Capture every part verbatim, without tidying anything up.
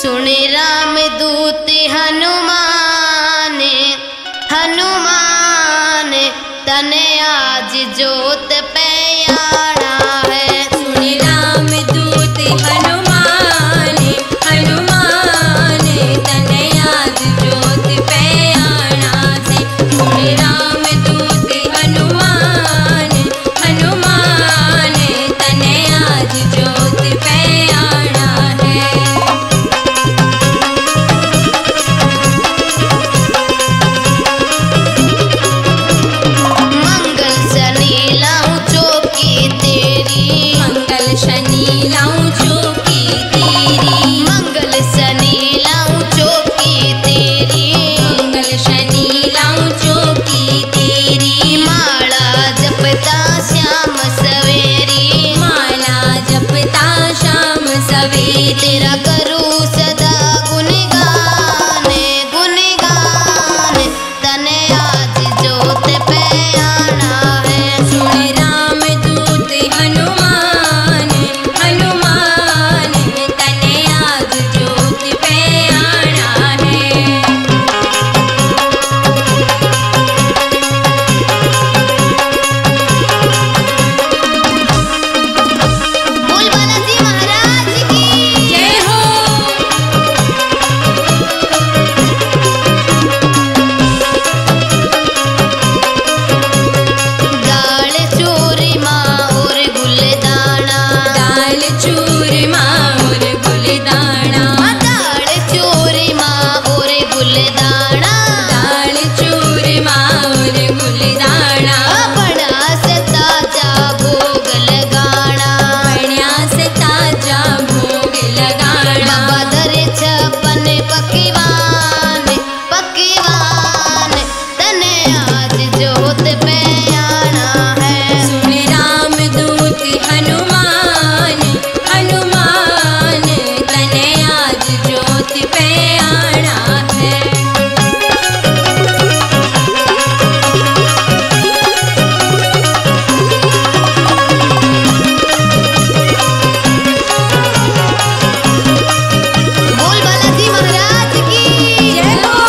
सुने राम दूत हनुमान हनुमान तने आज जोत पयाणा है। सुने राम दूत हनुमान हनुमान तने आज जोत पयाणा है। सुने राम दूत हनुमान हनुमान तने आज जोत पयाणा है। मंगल शनि लाऊं चौकी तेरी मंगल शनि लाऊं चौकी तेरी मंगल शनि लाऊं चौकी तेरी मंगल शनि लाऊं चौकी तेरी माला जपता श्याम सवेरी माला जपता शाम सवेरे तेरा करूं सदा गुणगान गुणगान तने आज जोत पयाणा है। सुन राम दूत हनुमान हनुमान तने आज जोत पयाणा है। बोल बालाजी महाराज की जय हो। दाल चूरमा और गुलदाना दाल चूरमा और गुलदाना दाल चूरमा और गुलदाना दाल चूरमा और गुलदाना बड़ा से ताजा भोग लगाना बढ़िया से ताजा भोग लगाना बाबा धरे छप्पन पकवान पकवान तने आज जोत पयाणा है। सुन राम दूत हनुमान हनुमान तने आज जोत पयाणा है। बोल बालाजी महाराज की जय हो।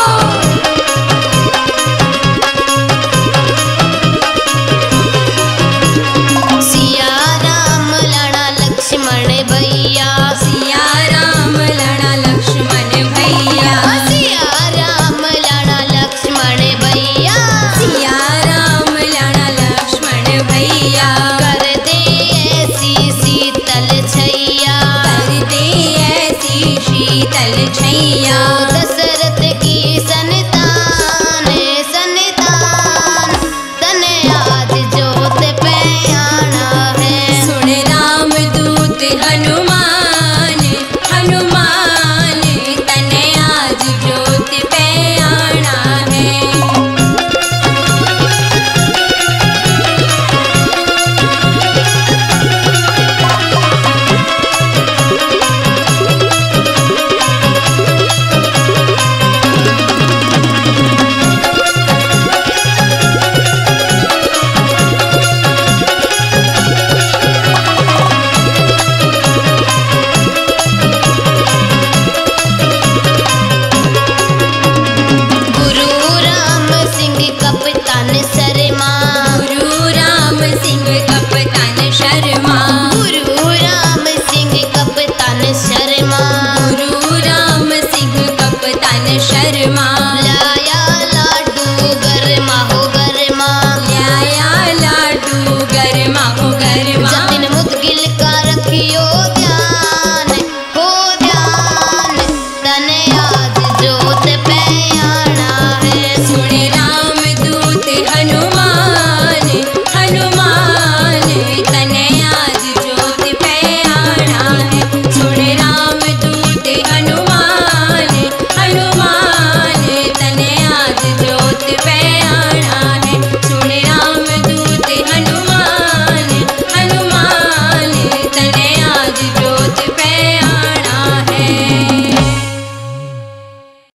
सिया राम लड़ा लक्ष्मण भैया सिया राम लड़ा लक्ष्मण भैया सिया राम लड़ा लक्ष्मण भैया सिया राम लड़ा लक्ष्मण भैया कर दे ऐसी शीतल छैया कर दे ऐसी शीतल छैया